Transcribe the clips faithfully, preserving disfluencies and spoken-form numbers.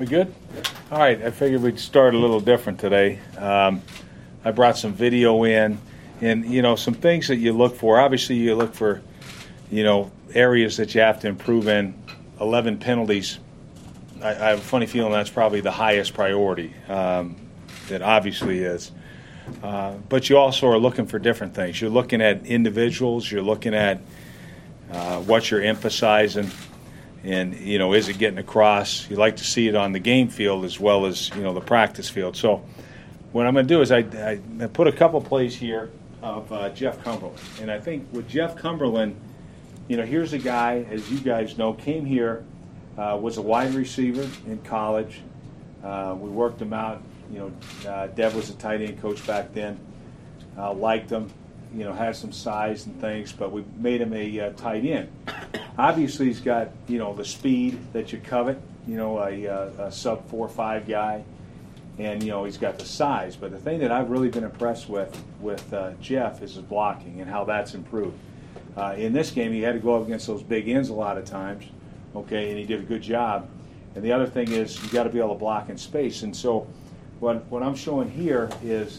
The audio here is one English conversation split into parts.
We good? All right, I figured we'd start a little different today. Um, I brought some video in, and, you know, some things that you look for. Obviously, you look for, you know, areas that you have to improve in. eleven penalties. I, I have a funny feeling that's probably the highest priority. Um, it obviously is. Uh, but you also are looking for different things. You're looking at individuals. You're looking at uh, what you're emphasizing. And, you know, is it getting across? You like to see it on the game field as well as, you know, the practice field. So what I'm going to do is I, I, I put a couple plays here of uh, Jeff Cumberland. And I think with Jeff Cumberland, you know, here's a guy, as you guys know, came here, uh, was a wide receiver in college. Uh, we worked him out. You know, uh, Dev was a tight end coach back then. Uh, liked him. You know, has some size and things, but we made him a uh, tight end. Obviously, he's got, you know, the speed that you covet, you know, a, a, a sub four five guy, and, you know, he's got the size. But the thing that I've really been impressed with with uh, Jeff is his blocking and how that's improved. Uh, in this game, he had to go up against those big ends a lot of times, okay, and he did a good job. And the other thing is you got to be able to block in space. And so what, what I'm showing here is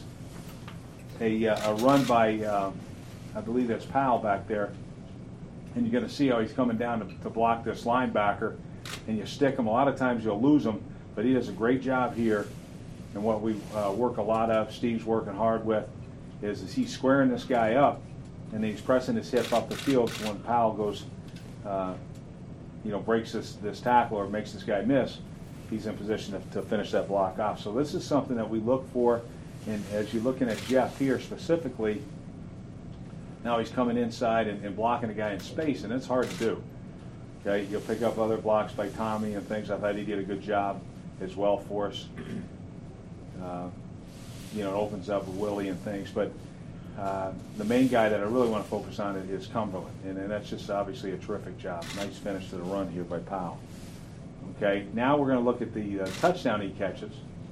a, a run by, um, I believe that's Powell back there. And you're going to see how he's coming down to, to block this linebacker. And you stick him. A lot of times you'll lose him, but he does a great job here. And what we uh, work a lot of, Steve's working hard with, is, is he's squaring this guy up, and then he's pressing his hip up the field. So when Powell goes, uh, you know, breaks this, this tackle or makes this guy miss, he's in position to, to finish that block off. So this is something that we look for. And as you're looking at Jeff here specifically, now he's coming inside and, and blocking a guy in space, and it's hard to do. Okay, you'll pick up other blocks by Tommy and things. I thought he did a good job as well for us. Uh, you know, it opens up with Willie and things. But uh, the main guy that I really want to focus on is Cumberland, and, and that's just obviously a terrific job. Nice finish to the run here by Powell. Okay, now we're going to look at the uh, touchdown he catches.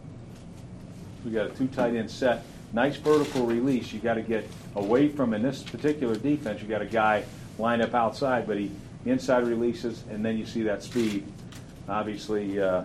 We got a two tight end set. Nice vertical release. You got to get away from, in this particular defense, you got a guy lined up outside, but he inside releases, and then you see that speed. Obviously, uh,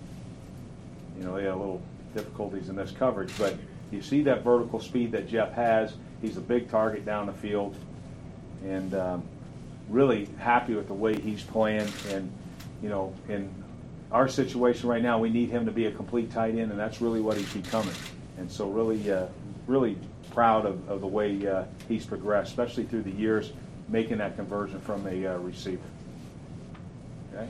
you know, they had a little difficulties in this coverage, but you see that vertical speed that Jeff has. He's a big target down the field, and um, really happy with the way he's playing. And, you know, in our situation right now, we need him to be a complete tight end, and that's really what he's becoming. And so really, uh, really proud of, of the way uh, he's progressed, especially through the years, making that conversion from a uh, receiver. Okay.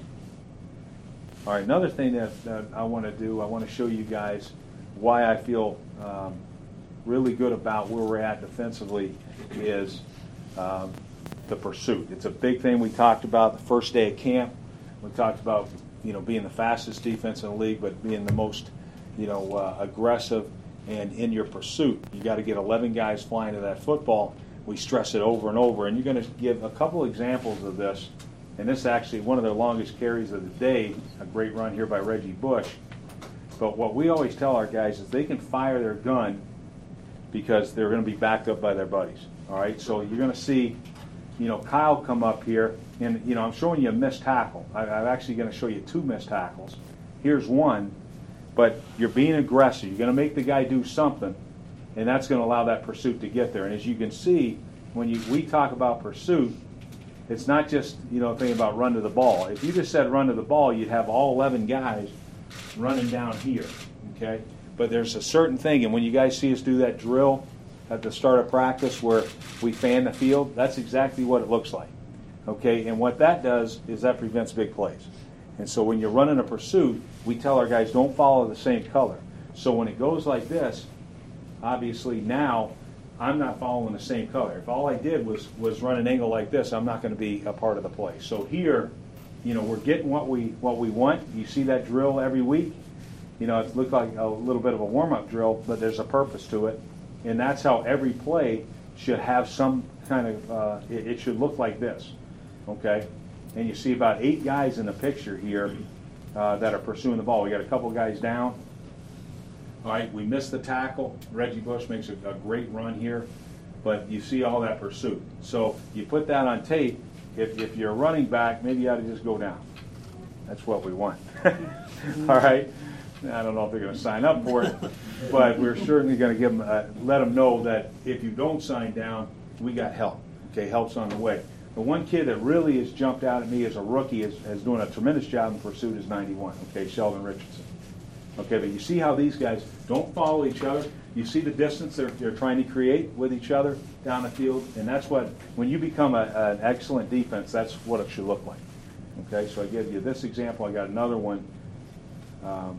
All right, another thing that, that I want to do, I want to show you guys why I feel um, really good about where we're at defensively is um, the pursuit. It's a big thing we talked about the first day of camp. We talked about, you know, being the fastest defense in the league, but being the most, you know, uh, aggressive and in your pursuit. You got to get eleven guys flying to that football. We stress it over and over, and you're going to give a couple examples of this. And this is actually one of their longest carries of the day, a great run here by Reggie Bush. But what we always tell our guys is they can fire their gun because they're going to be backed up by their buddies. All right, so you're going to see, you know, Kyle come up here, and, you know, I'm showing you a missed tackle. I, I'm actually going to show you two missed tackles. Here's one, but you're being aggressive. You're going to make the guy do something, and that's going to allow that pursuit to get there. And as you can see, when you we talk about pursuit, it's not just, you know, a thing about run to the ball. If you just said run to the ball, you'd have all eleven guys running down here, okay? But there's a certain thing, and when you guys see us do that drill at the start of practice where we fan the field, that's exactly what it looks like, okay? And what that does is that prevents big plays. And so when you're running a pursuit, we tell our guys don't follow the same color. So when it goes like this, obviously now I'm not following the same color. If all I did was, was run an angle like this, I'm not going to be a part of the play. So here, you know, we're getting what we what we want. You see that drill every week. You know, it looks like a little bit of a warm-up drill, but there's a purpose to it. And that's how every play should have some kind of, uh, it, it should look like this, okay? And you see about eight guys in the picture here uh, that are pursuing the ball. We got a couple guys down. All right, we missed the tackle. Reggie Bush makes a, a great run here, but you see all that pursuit. So you put that on tape. If, if you're a running back, maybe you ought to just go down. That's what we want. All right? I don't know if they're going to sign up for it, but we're certainly going to give them, uh, let them know that if you don't sign down, we got help. Okay, help's on the way. The one kid that really has jumped out at me as a rookie is, is doing a tremendous job in pursuit is ninety-one. Okay, Sheldon Richardson. Okay, but you see how these guys don't follow each other. You see the distance they're, they're trying to create with each other down the field, and that's what, when you become a, an excellent defense, that's what it should look like. Okay, so I give you this example. I got another one. Um,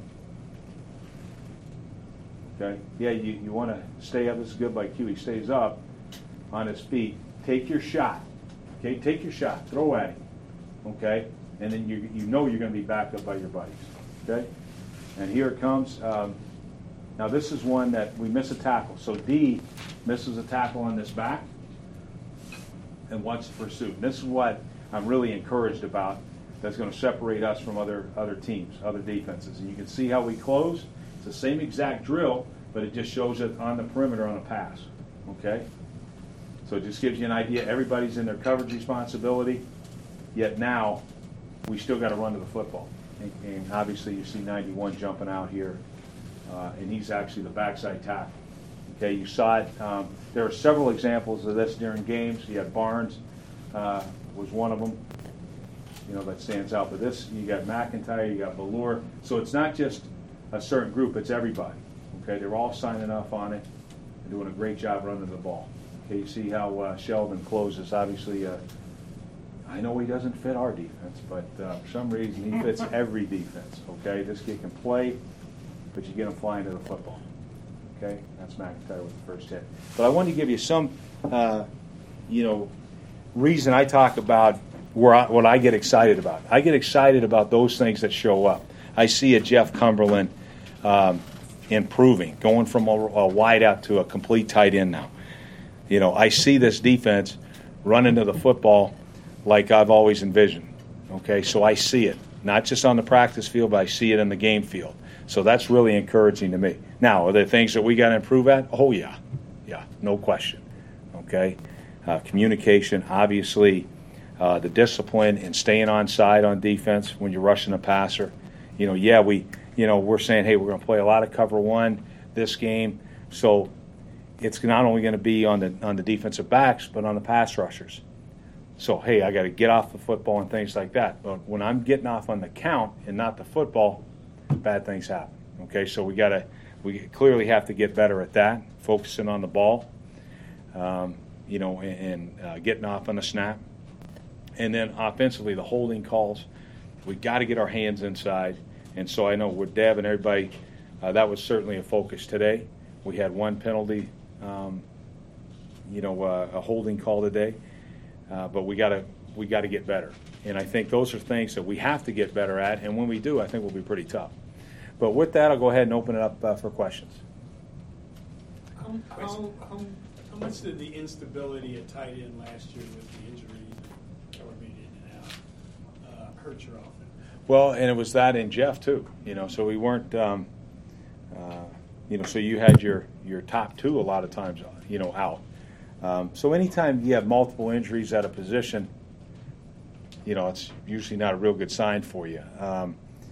okay, yeah, you, you want to stay up. This is good by Q. He stays up on his feet. Take your shot. Okay, take your shot. Throw at him. Okay, and then you you know you're going to be backed up by your buddies. Okay, and here it comes. Um, now this is one that we miss a tackle. So D misses a tackle on this back and wants to pursue. And this is what I'm really encouraged about. That's going to separate us from other other teams, other defenses. And you can see how we close. It's the same exact drill, but it just shows it on the perimeter on a pass. Okay? So it just gives you an idea. Everybody's in their coverage responsibility, yet now we still got to run to the football. And, and obviously you see ninety-one jumping out here, uh, and he's actually the backside tackle. Okay, you saw it. Um, there are several examples of this during games. You had Barnes uh, was one of them, you know, that stands out. But this, you got McIntyre, you got Ballure. So it's not just a certain group, it's everybody. Okay, they're all signing off on it and doing a great job running the ball. Okay, you see how uh, Sheldon closes. Obviously, uh, I know he doesn't fit our defense, but uh, for some reason he fits every defense. Okay, this kid can play, but you get him flying to the football. Okay, that's McIntyre with the first hit. But I want to give you some, uh, you know, reason I talk about where I, what I get excited about. I get excited about those things that show up. I see a Jeff Cumberland um, improving, going from a, a wide out to a complete tight end now. You know, I see this defense running to the football like I've always envisioned. Okay, so I see it, not just on the practice field, but I see it in the game field. So that's really encouraging to me. Now, are there things that we got to improve at? Oh, yeah. Yeah, no question. Okay? Uh, communication, obviously, uh, the discipline and staying on side on defense when you're rushing a passer. You know, yeah, we, you know, we're saying, hey, we're going to play a lot of cover one this game. So it's not only going to be on the on the defensive backs, but on the pass rushers. So, hey, I got to get off the football and things like that. But when I'm getting off on the count and not the football, bad things happen. Okay, so we got to we clearly have to get better at that, focusing on the ball, um, you know, and, and uh, getting off on the snap, and then offensively the holding calls. We got to get our hands inside, and so I know with Deb and everybody, uh, that was certainly a focus today. We had one penalty, um, you know, uh, a holding call today, uh, but we got to we got to get better. And I think those are things that we have to get better at, and when we do, I think we'll be pretty tough. But with that, I'll go ahead and open it up uh, for questions. How, how, how, how much did the instability at tight end last year with the injuries and Keller being in and out uh, hurt your offense? Well, and it was that in Jeff too, you know. So we weren't, um, uh, you know. So you had your your top two a lot of times, you know, out. Um, so anytime you have multiple injuries at a position, you know, it's usually not a real good sign for you. Um,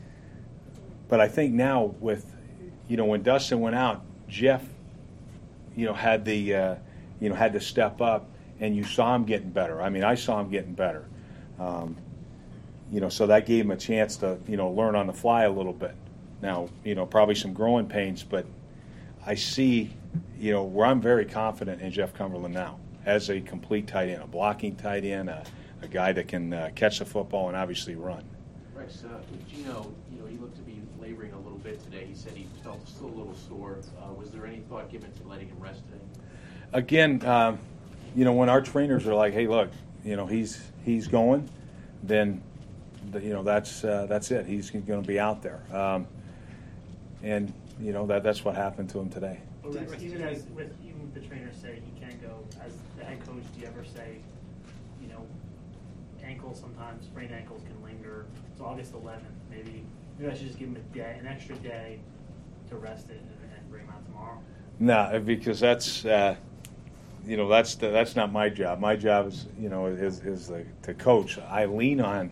but I think now with, you know, when Dustin went out, Jeff, you know, had the, uh, you know, had to step up, and you saw him getting better. I mean, I saw him getting better. Um, you know, so that gave him a chance to, you know, learn on the fly a little bit. Now, you know, probably some growing pains, but I see, you know, where I'm very confident in Jeff Cumberland now as a complete tight end, a blocking tight end, a, a guy that can uh, catch the football and obviously run. Rex, uh, with Gino, you know, he looked to be laboring a little bit today. He said he felt still a little sore. Uh, was there any thought given to letting him rest today? Again, um, you know, when our trainers are like, "Hey, look, you know, he's he's going," then, the, you know, that's uh, that's it. He's going to be out there, um, and you know that that's what happened to him today. Well, Rex, even as with even the trainers say he can't go, as the head coach, do you ever say, you know, ankles sometimes, sprained ankles can linger. So August eleventh, maybe maybe I should just give him a day, an extra day to rest it and, and bring him out tomorrow. No, because that's uh, you know that's the, that's not my job. My job is you know is is the, to coach. I lean on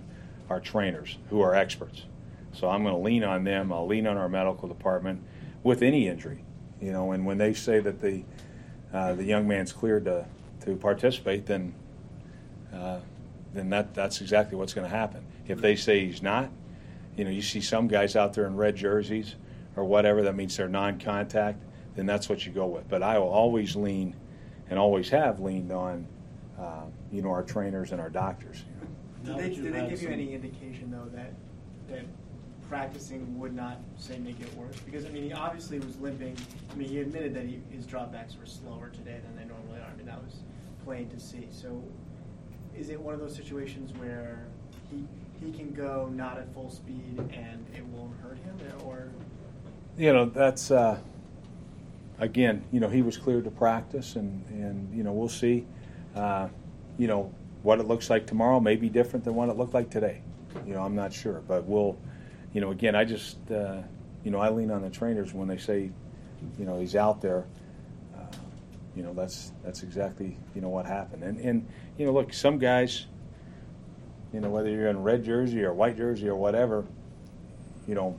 our trainers who are experts. So I'm going to lean on them. I'll lean on our medical department with any injury, you know. And when they say that the uh, the young man's cleared to to participate, then uh, then that that's exactly what's going to happen. If they say he's not, you know, you see some guys out there in red jerseys or whatever, that means they're non-contact, then that's what you go with. But I will always lean, and always have leaned on, uh, you know, our trainers and our doctors. You know. Did they, did they give you any indication, though, that that practicing would not, say, make it worse? Because, I mean, he obviously was limping. I mean, he admitted that he, his dropbacks were slower today than they normally are. I mean, that was plain to see. So is it one of those situations where he he can go not at full speed and it won't hurt him, or? You know, that's, uh, again, you know, he was cleared to practice, and, and you know, we'll see. Uh, you know, what it looks like tomorrow may be different than what it looked like today. You know, I'm not sure. But we'll, you know, again, I just, uh, you know, I lean on the trainers when they say, you know, he's out there. Uh, you know, that's that's exactly, you know, what happened. And, and, you know, look, some guys, you know, whether you're in red jersey or white jersey or whatever, you know,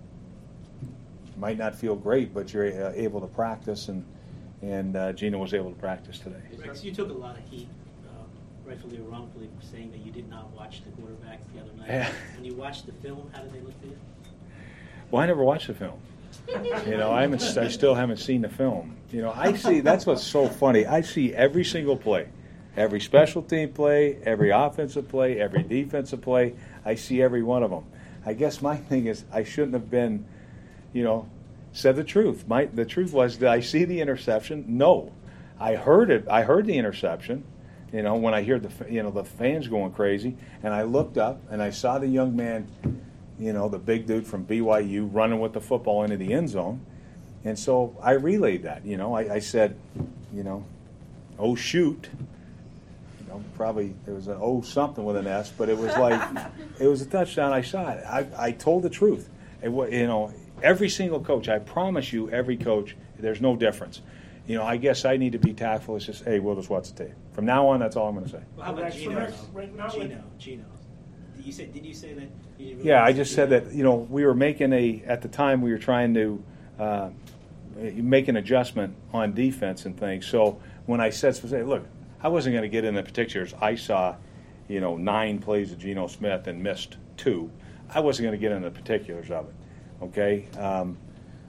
might not feel great, but you're uh, able to practice, and and uh, Gino was able to practice today. Rex, you took a lot of heat, uh, rightfully or wrongfully, for saying that you did not watch the quarterbacks the other night. Yeah. When you watched the film, how did they look to you? Well, I never watched the film. You know, I haven't. I still haven't seen the film. You know, I see. That's what's so funny. I see every single play, every special team play, every offensive play, every defensive play. I see every one of them. I guess my thing is I shouldn't have been, you know, said the truth. My the truth was, did I see the interception? No, I heard it. I heard the interception. You know, when I hear the you know the fans going crazy, and I looked up and I saw the young man, you know, the big dude from B Y U running with the football into the end zone, and so I relayed that. You know, I, I said, you know, oh shoot. You know, probably there was an oh something with an S, but it was like it was a touchdown. I saw it. I I told the truth. It was, you know. Every single coach, I promise you, every coach, there's no difference. You know, I guess I need to be tactful. It's just, hey, we'll just watch the tape. From now on, that's all I'm going to say. Well, how about Rex, Gino? Rex, though? right now Gino, with- Gino. Did you say? Did you say that? You didn't really Yeah, I like just Gino? said that, you know, we were making a, at the time, we were trying to uh, make an adjustment on defense and things. So when I said, specifically, look, I wasn't going to get into particulars. I saw, you know, nine plays of Geno Smith and missed two. I wasn't going to get into the particulars of it, okay? Um,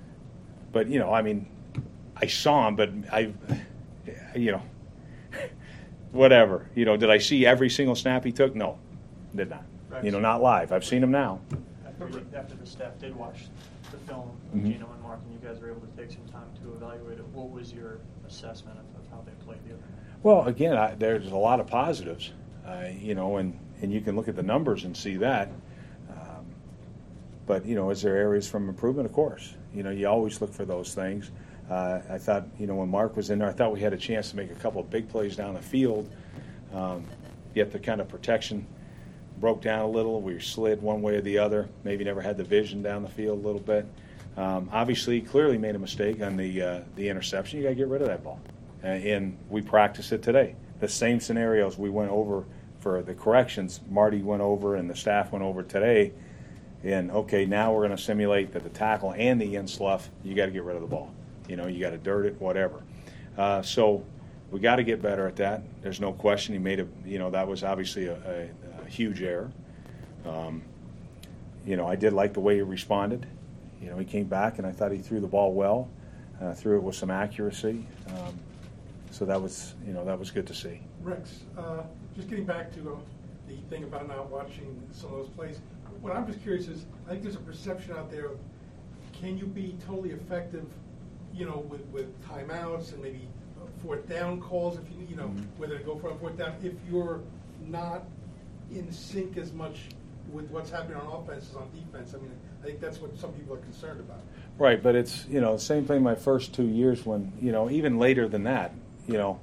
But, you know, I mean, I saw him, but I, you know, whatever. You know, did I see every single snap he took? No, did not. Right. You know, not live. I've seen him now. After, you- after the staff did watch the film, Mhm. Gino and Mark, and you guys were able to take some time to evaluate it, what was your assessment of, of how they played the other night? Well, again, I, there's a lot of positives, uh, you know, and, and you can look at the numbers and see that. Um, but, you know, is there areas from improvement? Of course. You know, you always look for those things. Uh, I thought, you know, when Mark was in there, I thought we had a chance to make a couple of big plays down the field. Um, yet the kind of protection broke down a little. We slid one way or the other. Maybe never had the vision down the field a little bit. Um, obviously, clearly made a mistake on the uh, the interception. You got to get rid of that ball. Uh, and we practiced it today. The same scenarios we went over for the corrections. Marty went over and the staff went over today. And, okay, now we're going to simulate that the tackle and the in slough, you got to get rid of the ball. You know, you got to dirt it, whatever. Uh, so we got to get better at that. There's no question. He made a, you know, that was obviously a, a, a huge error. Um, you know, I did like the way he responded. You know, he came back, and I thought he threw the ball well, uh, threw it with some accuracy. Um, so that was, you know, that was good to see. Rex, uh, just getting back to uh, the thing about not watching some of those plays, what I'm just curious is, I think there's a perception out there of, can you be totally effective, you know, with, with timeouts and maybe fourth down calls, if you, you know, Mm-hmm. whether to go for a fourth down, if you're not in sync as much with what's happening on offense as on defense? I mean, I think that's what some people are concerned about. Right, but it's, you know, same thing my first two years when, you know, even later than that, you know,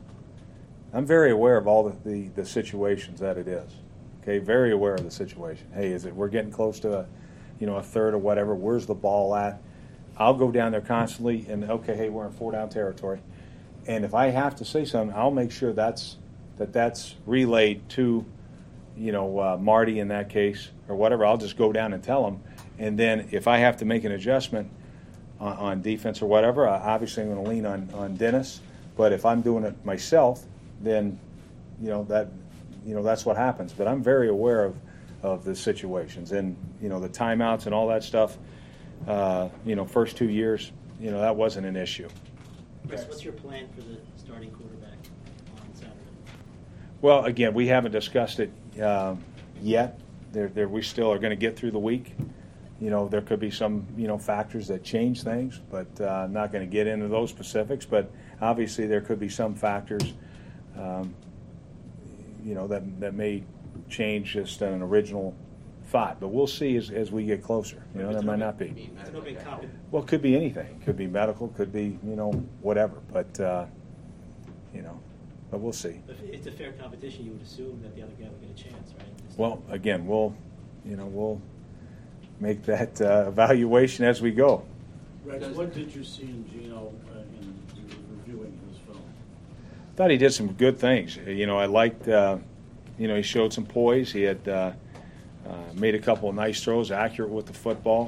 I'm very aware of all the, the, the situations that it is. Okay, very aware of the situation. Hey, is it, we're getting close to a, you know, a third or whatever, where's the ball at? I'll go down there constantly and, okay, hey, we're in four down territory. And if I have to say something, I'll make sure that's, that that's relayed to, you know, uh, Marty in that case or whatever, I'll just go down and tell them. And then if I have to make an adjustment on, on defense or whatever, I, obviously I'm going to lean on, on Dennis. But if I'm doing it myself, then, you know, that, you know, that's what happens. But I'm very aware of, of the situations and, you know, the timeouts and all that stuff. Uh, you know, first two years, you know, that wasn't an issue. Chris, what's your plan for the starting quarterback on Saturday? Well, again, we haven't discussed it um, yet. There, there, we still are going to get through the week. You know, there could be some, you know, factors that change things, but uh, I'm not going to get into those specifics. But obviously, there could be some factors, um, you know, that that may change just an original thought. But we'll see as, as we get closer. You know, that might not be. It's no big comp- Well, it could be anything. Could be medical. Could be, you know, whatever. But uh, you know, but we'll see. If it's a fair competition, you would assume that the other guy would get a chance, right? Well, again, we'll, you know, we'll make that uh, evaluation as we go. Rex, what did you see in Gino uh, in reviewing his film? Thought he did some good things. You know, I liked, uh, you know, he showed some poise. He had uh, uh, made a couple of nice throws, accurate with the football.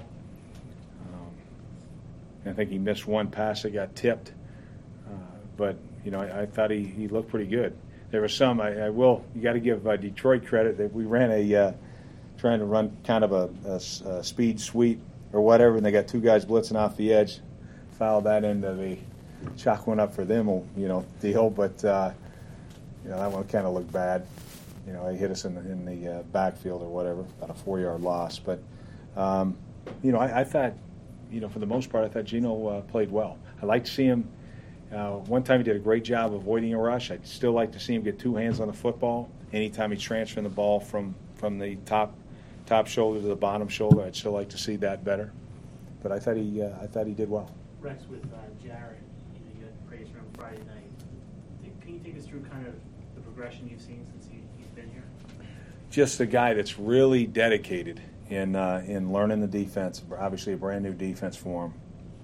Um, I think he missed one pass that got tipped. Uh, but, you know, I, I thought he, he looked pretty good. There was some, I, I will, you got to give uh, Detroit credit that we ran a, uh, trying to run kind of a, a, a speed sweep or whatever, and they got two guys blitzing off the edge. Fouled that into the chalk one up for them, you know, deal. But, uh, you know, that one kind of looked bad. You know, they hit us in the, in the uh, backfield or whatever, about a four-yard loss. But, um, you know, I, I thought, you know, for the most part, I thought Gino uh, played well. I like to see him. Uh, one time he did a great job avoiding a rush. I'd still like to see him get two hands on the football. Anytime he's transferring the ball from, from the top top shoulder to the bottom shoulder, I'd still like to see that better. But I thought he uh, I thought he did well. Rex, with uh, Jared, you know, you got praise from Friday night. Think- Can you take us through kind of the progression you've seen since he, he's been here? Just a guy that's really dedicated in uh, in learning the defense. Obviously, a brand new defense for him.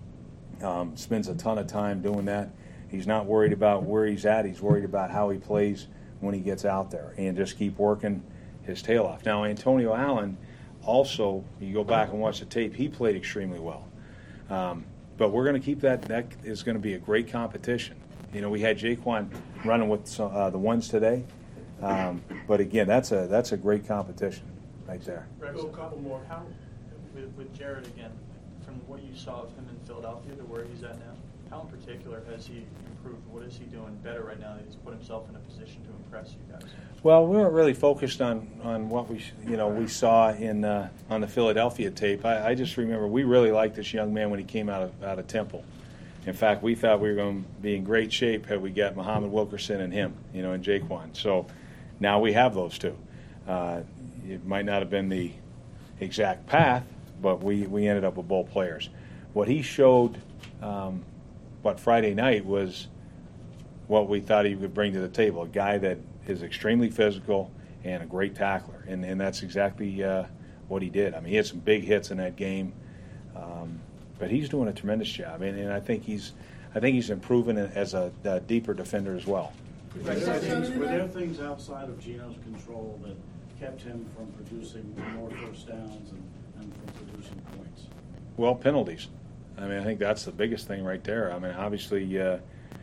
Um, spends a ton of time doing that. He's not worried about where he's at. He's worried about how he plays when he gets out there, and just keep working his tail off. Now, Antonio Allen also, you go back and watch the tape, he played extremely well. Um, but we're going to keep that. That is going to be a great competition. You know, we had Jaquan running with some, uh, the ones today. Um, but again, that's a that's a great competition right there. Rex, a couple more. How, with, with Jared again, from what you saw of him in Philadelphia to where he's at now, how in particular has he improved? What is he doing better right now that he's put himself in a position to impress you guys? Well, we weren't really focused on, on what we you know we saw in uh, on the Philadelphia tape. I, I just remember we really liked this young man when he came out of out of Temple. In fact, we thought we were going to be in great shape had we got Muhammad Wilkerson and him, you know, and Jaquan. So now we have those two. Uh, it might not have been the exact path, but we, we ended up with both players. What he showed, um, what Friday night was what we thought he would bring to the table, a guy that is extremely physical and a great tackler, and, and that's exactly uh, what he did. I mean, he had some big hits in that game, um, but he's doing a tremendous job, and, and I think he's I think he's improving as a, a deeper defender as well. Were there, things, were there things outside of Gino's control that kept him from producing more first downs and, and from producing points? Well, penalties. I mean, I think that's the biggest thing right there. I mean, obviously, uh, uh,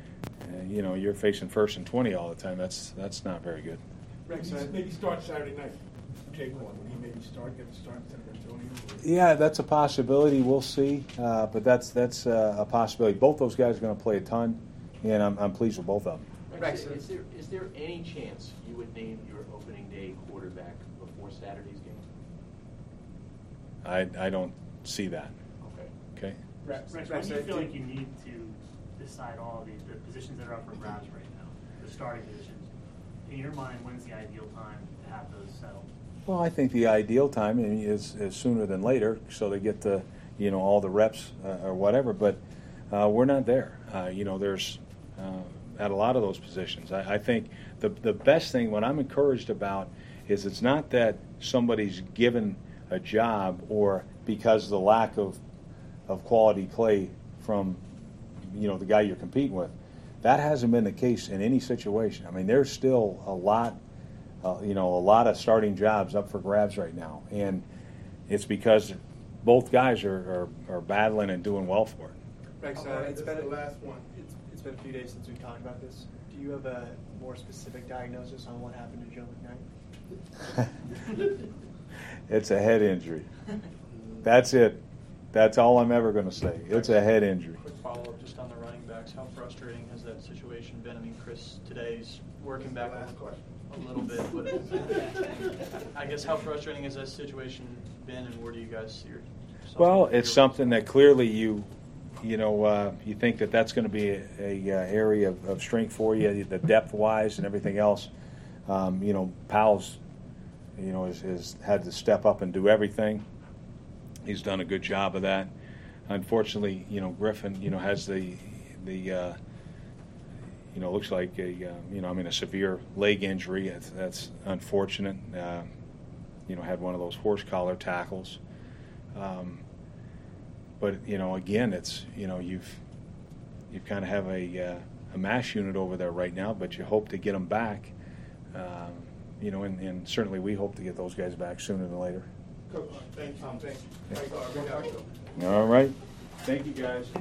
you know, you're facing first and twenty all the time. That's that's not very good. Rex, uh, maybe start Saturday night. Jaquan, would he maybe start, get the start instead of Antonio? Yeah, that's a possibility. We'll see, uh, but that's that's uh, a possibility. Both those guys are going to play a ton, and I'm, I'm pleased with both of them. Rex, is there, is there any chance you would name your opening day quarterback before Saturday's game? I I don't see that. Okay. Okay. Rex, Rex, when do you feel like you need to decide all of these, the positions that are up for grabs right now, the starting positions? In your mind, when's the ideal time to have those settled? Well, I think the ideal time is, is sooner than later, so they get the, you know, all the reps uh, or whatever. But uh, we're not there. Uh, you know, there's uh, at a lot of those positions. I, I think the the best thing, what I'm encouraged about, is it's not that somebody's given a job or because of the lack of of quality play from, you know, the guy you're competing with. That hasn't been the case in any situation. I mean, there's still a lot uh, you know, a lot of starting jobs up for grabs right now, and it's because both guys are, are, are battling and doing well for it. Rex, All uh, right, it's this been is the last one. It's, it's been a few days since we talked about this. Do you have a more specific diagnosis on what happened to Joe McKnight? It's a head injury. That's it. That's all I'm ever going to say. It's a head injury. Quick follow-up just on the running backs. How frustrating has that situation been? I mean, Chris today's working back Last question. a little bit, but I guess how frustrating has that situation been, and where do you guys see yourself? Well, it's something that clearly you, you know, uh, you think that that's going to be a, a uh, area of, of strength for you, the depth-wise and everything else. Um, you know, Powell's, you know, has, has had to step up and do everything. He's done a good job of that. Unfortunately, you know, Griffin, you know, has the the uh, you know, looks like a uh, you know, I mean, a severe leg injury. That's, that's unfortunate. Uh, you know, had one of those horse collar tackles. Um, but you know, again, it's you know, you've you kind of have a uh, a mash unit over there right now, but you hope to get them back. Um, you know, and, and certainly we hope to get those guys back sooner than later. Coach, thank you. Thank you. Thank you. All right. Thank you, guys.